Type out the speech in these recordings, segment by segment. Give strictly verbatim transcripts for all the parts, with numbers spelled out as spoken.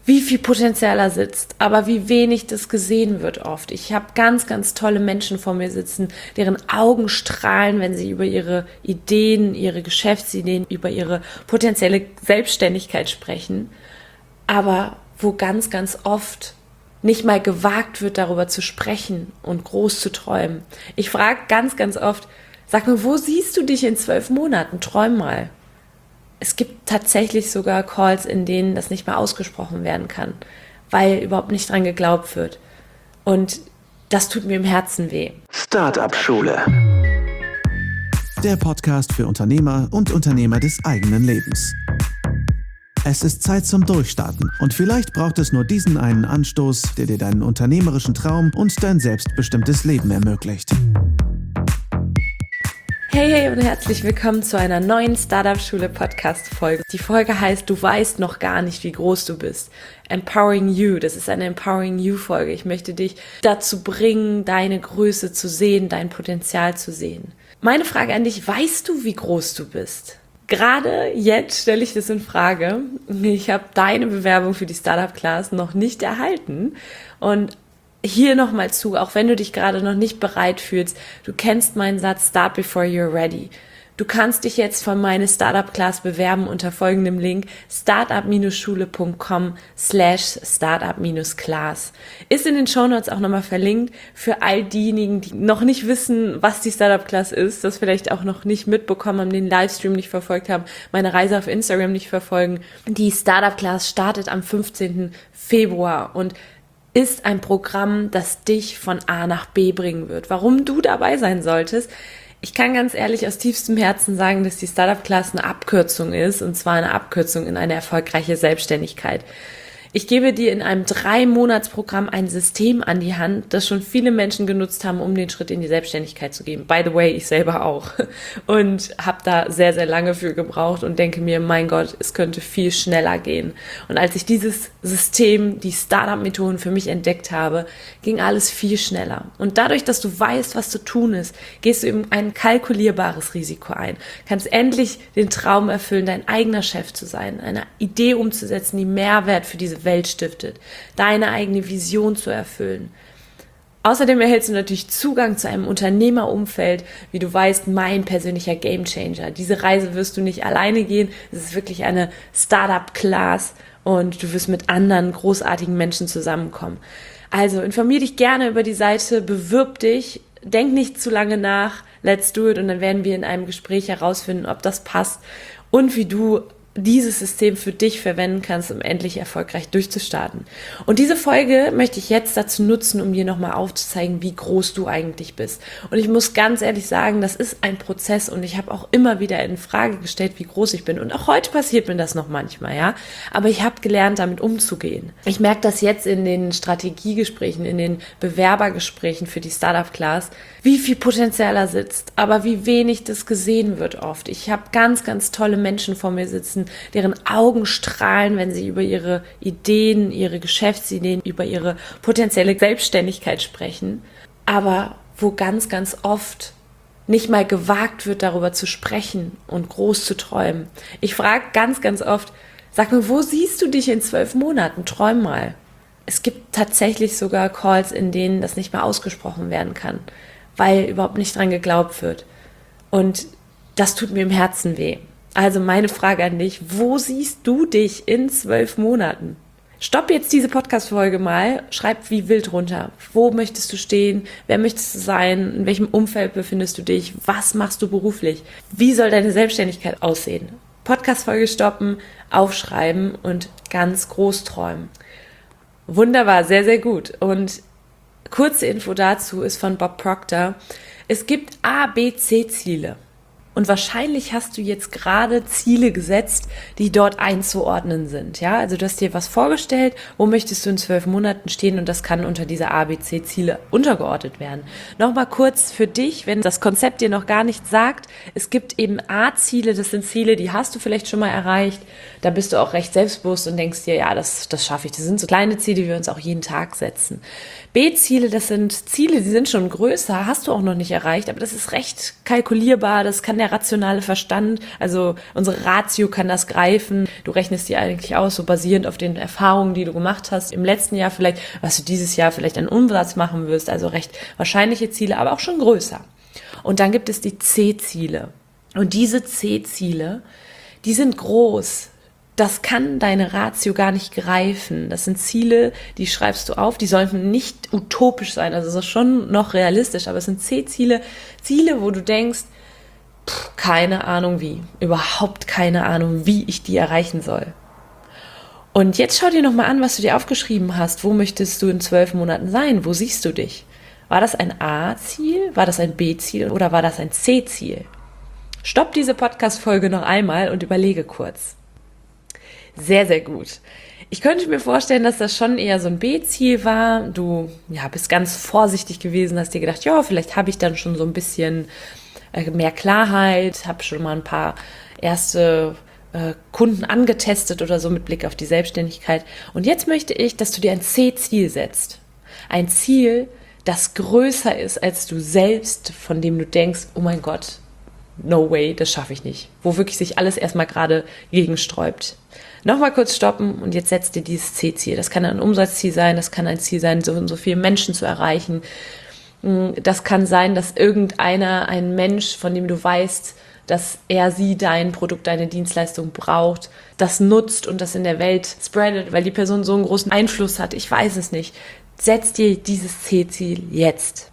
wie viel Potenzial da sitzt, aber wie wenig das gesehen wird oft. Ich habe ganz, ganz tolle Menschen vor mir sitzen, deren Augen strahlen, wenn sie über ihre Ideen, ihre Geschäftsideen, über ihre potenzielle Selbstständigkeit sprechen, aber wo ganz, ganz oft nicht mal gewagt wird, darüber zu sprechen und groß zu träumen. Ich frage ganz, ganz oft, sag mir, wo siehst du dich in zwölf Monaten? Träum mal. Es gibt tatsächlich sogar Calls, in denen das nicht mehr ausgesprochen werden kann, weil überhaupt nicht dran geglaubt wird. Und das tut mir im Herzen weh. Startup-Schule. Der Podcast für Unternehmer und Unternehmer des eigenen Lebens. Es ist Zeit zum Durchstarten und vielleicht braucht es nur diesen einen Anstoß, der dir deinen unternehmerischen Traum und dein selbstbestimmtes Leben ermöglicht. Hey, hey und herzlich willkommen zu einer neuen Startup-Schule-Podcast-Folge. Die Folge heißt, du weißt noch gar nicht, wie groß du bist. Empowering You, das ist eine Empowering You-Folge. Ich möchte dich dazu bringen, deine Größe zu sehen, dein Potenzial zu sehen. Meine Frage an dich, weißt du, wie groß du bist? Gerade jetzt stelle ich das in Frage. Ich habe deine Bewerbung für die Startup Class noch nicht erhalten und hier nochmal zu, auch wenn du dich gerade noch nicht bereit fühlst, du kennst meinen Satz, start before you're ready. Du kannst dich jetzt für meine Startup Class bewerben unter folgendem Link startup-schule.com slash startup-class. Ist in den Shownotes auch nochmal verlinkt für all diejenigen, die noch nicht wissen, was die Startup Class ist, das vielleicht auch noch nicht mitbekommen haben, den Livestream nicht verfolgt haben, meine Reise auf Instagram nicht verfolgen. Die Startup Class startet am fünfzehnten Februar und ist ein Programm, das dich von A nach B bringen wird. Warum du dabei sein solltest? Ich kann ganz ehrlich aus tiefstem Herzen sagen, dass die Startup Class eine Abkürzung ist, und zwar eine Abkürzung in eine erfolgreiche Selbstständigkeit. Ich gebe dir in einem Drei-Monats-Programm ein System an die Hand, das schon viele Menschen genutzt haben, um den Schritt in die Selbstständigkeit zu gehen. By the way, ich selber auch. Und habe da sehr, sehr lange für gebraucht und denke mir, mein Gott, es könnte viel schneller gehen. Und als ich dieses System, die Startup-Methoden für mich entdeckt habe, ging alles viel schneller. Und dadurch, dass du weißt, was zu tun ist, gehst du eben ein kalkulierbares Risiko ein. Kannst endlich den Traum erfüllen, dein eigener Chef zu sein, eine Idee umzusetzen, die Mehrwert für diese Welt stiftet, deine eigene Vision zu erfüllen. Außerdem erhältst du natürlich Zugang zu einem Unternehmerumfeld, wie du weißt, mein persönlicher Gamechanger. Diese Reise wirst du nicht alleine gehen, es ist wirklich eine Startup-Class und du wirst mit anderen großartigen Menschen zusammenkommen. Also informier dich gerne über die Seite, bewirb dich, denk nicht zu lange nach, let's do it, und dann werden wir in einem Gespräch herausfinden, ob das passt und wie du dieses System für dich verwenden kannst, um endlich erfolgreich durchzustarten. Und diese Folge möchte ich jetzt dazu nutzen, um dir nochmal aufzuzeigen, wie groß du eigentlich bist. Und ich muss ganz ehrlich sagen, das ist ein Prozess und ich habe auch immer wieder in Frage gestellt, wie groß ich bin. Und auch heute passiert mir das noch manchmal, ja. Aber ich habe gelernt, damit umzugehen. Ich merke das jetzt in den Strategiegesprächen, in den Bewerbergesprächen für die Startup Class, wie viel Potenzial da sitzt, aber wie wenig das gesehen wird oft. Ich habe ganz, ganz tolle Menschen vor mir sitzen, deren Augen strahlen, wenn sie über ihre Ideen, ihre Geschäftsideen, über ihre potenzielle Selbstständigkeit sprechen, aber wo ganz, ganz oft nicht mal gewagt wird, darüber zu sprechen und groß zu träumen. Ich frage ganz, ganz oft, sag mir, wo siehst du dich in zwölf Monaten? Träum mal. Es gibt tatsächlich sogar Calls, in denen das nicht mehr ausgesprochen werden kann, weil überhaupt nicht dran geglaubt wird. Und das tut mir im Herzen weh. Also meine Frage an dich, wo siehst du dich in zwölf Monaten? Stopp jetzt diese Podcast-Folge mal, schreib wie wild runter. Wo möchtest du stehen? Wer möchtest du sein? In welchem Umfeld befindest du dich? Was machst du beruflich? Wie soll deine Selbstständigkeit aussehen? Podcast-Folge stoppen, aufschreiben und ganz groß träumen. Wunderbar, sehr, sehr gut. Und kurze Info dazu ist von Bob Proctor. Es gibt A B C Ziele. Und wahrscheinlich hast du jetzt gerade Ziele gesetzt, die dort einzuordnen sind. Ja, also du hast dir was vorgestellt, wo möchtest du in zwölf Monaten stehen, und das kann unter diese A B C Ziele untergeordnet werden. Nochmal kurz für dich, wenn das Konzept dir noch gar nichts sagt. Es gibt eben A-Ziele, das sind Ziele, die hast du vielleicht schon mal erreicht. Da bist du auch recht selbstbewusst und denkst dir, ja, das, das schaffe ich. Das sind so kleine Ziele, die wir uns auch jeden Tag setzen. B-Ziele, das sind Ziele, die sind schon größer, hast du auch noch nicht erreicht, aber das ist recht kalkulierbar, das kann der rationale Verstand, also unsere Ratio kann das greifen. Du rechnest die eigentlich aus, so basierend auf den Erfahrungen, die du gemacht hast im letzten Jahr vielleicht, was du dieses Jahr vielleicht an Umsatz machen wirst, also recht wahrscheinliche Ziele, aber auch schon größer. Und dann gibt es die C-Ziele. Und diese C-Ziele, die sind groß. Das kann deine Ratio gar nicht greifen. Das sind Ziele, die schreibst du auf, die sollten nicht utopisch sein, also das ist schon noch realistisch, aber es sind C-Ziele, Ziele, wo du denkst, pff, keine Ahnung wie, überhaupt keine Ahnung, wie ich die erreichen soll. Und jetzt schau dir nochmal an, was du dir aufgeschrieben hast. Wo möchtest du in zwölf Monaten sein? Wo siehst du dich? War das ein A-Ziel? War das ein B-Ziel? Oder war das ein C-Ziel? Stopp diese Podcast-Folge noch einmal und überlege kurz. Sehr, sehr gut. Ich könnte mir vorstellen, dass das schon eher so ein B-Ziel war. Du ja, bist ganz vorsichtig gewesen, hast dir gedacht, ja, vielleicht habe ich dann schon so ein bisschen äh, mehr Klarheit, habe schon mal ein paar erste äh, Kunden angetestet oder so mit Blick auf die Selbstständigkeit. Und jetzt möchte ich, dass du dir ein C-Ziel setzt. Ein Ziel, das größer ist als du selbst, von dem du denkst, oh mein Gott, no way, das schaffe ich nicht. Wo wirklich sich alles erstmal gerade gegensträubt. Nochmal kurz stoppen und jetzt setzt dir dieses C-Ziel. Das kann ein Umsatzziel sein, das kann ein Ziel sein, so und so viele Menschen zu erreichen. Das kann sein, dass irgendeiner, ein Mensch, von dem du weißt, dass er, sie dein Produkt, deine Dienstleistung braucht, das nutzt und das in der Welt spreadet, weil die Person so einen großen Einfluss hat. Ich weiß es nicht. Setz dir dieses C-Ziel jetzt.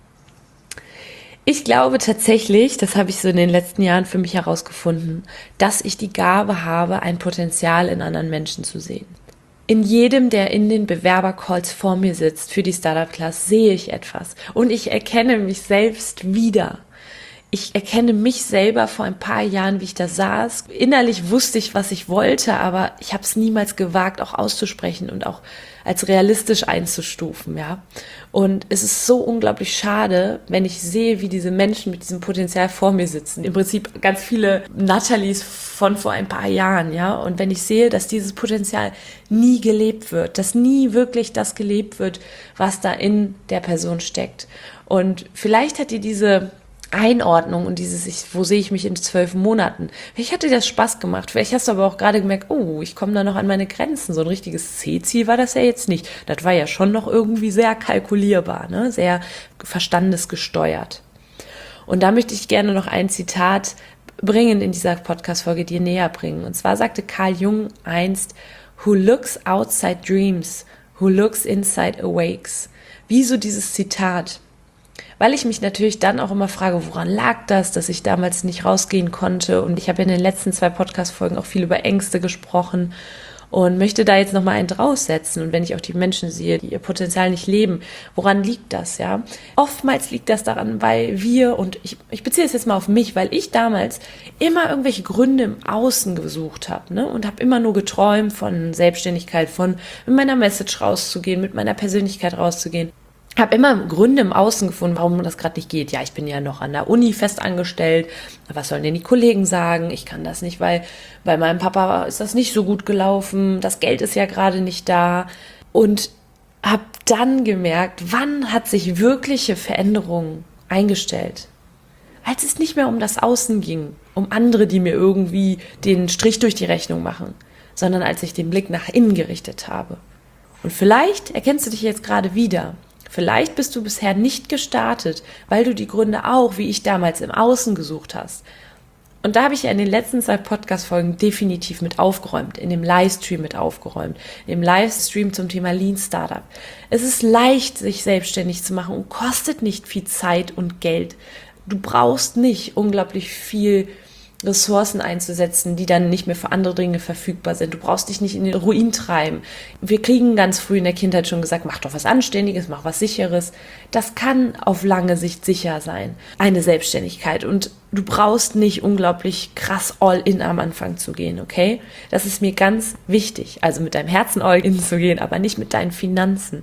Ich glaube tatsächlich, das habe ich so in den letzten Jahren für mich herausgefunden, dass ich die Gabe habe, ein Potenzial in anderen Menschen zu sehen. In jedem, der in den Bewerbercalls vor mir sitzt für die Startup Class, sehe ich etwas und ich erkenne mich selbst wieder. Ich erkenne mich selber vor ein paar Jahren, wie ich da saß. Innerlich wusste ich, was ich wollte, aber ich habe es niemals gewagt, auch auszusprechen und auch als realistisch einzustufen, ja. Und es ist so unglaublich schade, wenn ich sehe, wie diese Menschen mit diesem Potenzial vor mir sitzen. Im Prinzip ganz viele Nathalies von vor ein paar Jahren, ja. Und wenn ich sehe, dass dieses Potenzial nie gelebt wird, dass nie wirklich das gelebt wird, was da in der Person steckt. Und vielleicht hat dir diese Einordnung und dieses, ich, wo sehe ich mich in zwölf Monaten. Vielleicht hat dir das Spaß gemacht. Vielleicht hast du aber auch gerade gemerkt, oh, ich komme da noch an meine Grenzen. So ein richtiges C-Ziel war das ja jetzt nicht. Das war ja schon noch irgendwie sehr kalkulierbar, ne? Sehr verstandesgesteuert. Und da möchte ich gerne noch ein Zitat bringen in dieser Podcast-Folge, dir näher bringen. Und zwar sagte Carl Jung einst, who looks outside dreams, who looks inside awakes. Wieso dieses Zitat? Weil ich mich natürlich dann auch immer frage, woran lag das, dass ich damals nicht rausgehen konnte. Und ich habe in den letzten zwei Podcast-Folgen auch viel über Ängste gesprochen und möchte da jetzt nochmal einen draussetzen. Und wenn ich auch die Menschen sehe, die ihr Potenzial nicht leben, woran liegt das, ja? Oftmals liegt das daran, weil wir, und ich, ich beziehe es jetzt mal auf mich, weil ich damals immer irgendwelche Gründe im Außen gesucht habe, ne? Und habe immer nur geträumt von Selbstständigkeit, von mit meiner Message rauszugehen, mit meiner Persönlichkeit rauszugehen. Habe immer Gründe im Außen gefunden, warum das gerade nicht geht. Ja, ich bin ja noch an der Uni fest angestellt. Was sollen denn die Kollegen sagen? Ich kann das nicht, weil bei meinem Papa ist das nicht so gut gelaufen. Das Geld ist ja gerade nicht da. Und habe dann gemerkt, wann hat sich wirkliche Veränderung eingestellt? Als es nicht mehr um das Außen ging, um andere, die mir irgendwie den Strich durch die Rechnung machen, sondern als ich den Blick nach innen gerichtet habe. Und vielleicht erkennst du dich jetzt gerade wieder. Vielleicht bist du bisher nicht gestartet, weil du die Gründe auch, wie ich damals, im Außen gesucht hast. Und da habe ich ja in den letzten zwei Podcast-Folgen definitiv mit aufgeräumt, in dem Livestream mit aufgeräumt, im Livestream zum Thema Lean Startup. Es ist leicht, sich selbstständig zu machen und kostet nicht viel Zeit und Geld. Du brauchst nicht unglaublich viel Ressourcen einzusetzen, die dann nicht mehr für andere Dinge verfügbar sind. Du brauchst dich nicht in den Ruin treiben. Wir kriegen ganz früh in der Kindheit schon gesagt, mach doch was Anständiges, mach was Sicheres. Das kann auf lange Sicht sicher sein, eine Selbstständigkeit. Und du brauchst nicht unglaublich krass all-in am Anfang zu gehen, okay? Das ist mir ganz wichtig. Also mit deinem Herzen all-in zu gehen, aber nicht mit deinen Finanzen.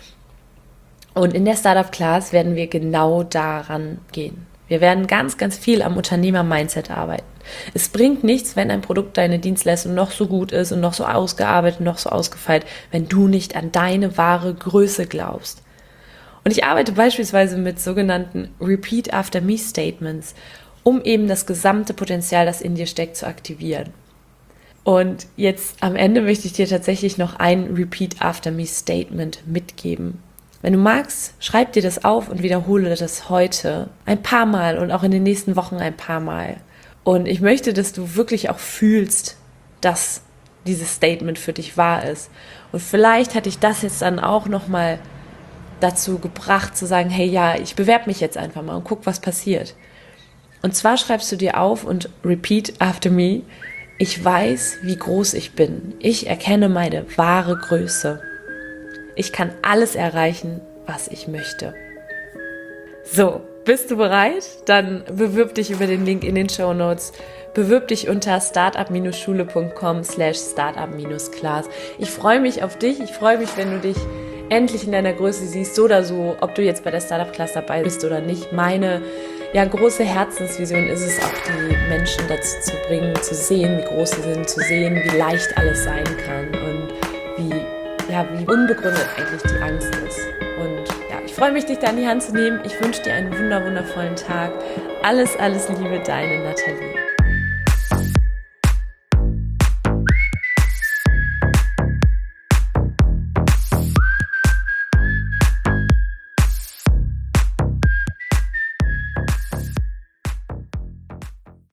Und in der Startup Class werden wir genau daran gehen. Wir werden ganz, ganz viel am Unternehmer-Mindset arbeiten. Es bringt nichts, wenn ein Produkt, deine Dienstleistung noch so gut ist und noch so ausgearbeitet, noch so ausgefeilt, wenn du nicht an deine wahre Größe glaubst. Und ich arbeite beispielsweise mit sogenannten Repeat After Me Statements, um eben das gesamte Potenzial, das in dir steckt, zu aktivieren. Und jetzt am Ende möchte ich dir tatsächlich noch ein Repeat After Me Statement mitgeben. Wenn du magst, schreib dir das auf und wiederhole das heute ein paar Mal und auch in den nächsten Wochen ein paar Mal. Und ich möchte, dass du wirklich auch fühlst, dass dieses Statement für dich wahr ist. Und vielleicht hat dich das jetzt dann auch nochmal dazu gebracht, zu sagen, hey ja, ich bewerbe mich jetzt einfach mal und guck, was passiert. Und zwar schreibst du dir auf und repeat after me: Ich weiß, wie groß ich bin. Ich erkenne meine wahre Größe. Ich kann alles erreichen, was ich möchte. So, bist du bereit? Dann bewirb dich über den Link in den Shownotes. Bewirb dich unter startup-schule.com slash startup-class. Ich freue mich auf dich. Ich freue mich, wenn du dich endlich in deiner Größe siehst, so oder so, ob du jetzt bei der Startup Class dabei bist oder nicht. Meine ja, große Herzensvision ist es, auch die Menschen dazu zu bringen, zu sehen, wie groß sie sind, zu sehen, wie leicht alles sein kann und wie, ja, wie unbegründet eigentlich die Angst ist. Und ja, ich freue mich, dich da in die Hand zu nehmen. Ich wünsche dir einen wunder, wundervollen Tag. Alles, alles Liebe, deine Nathalie.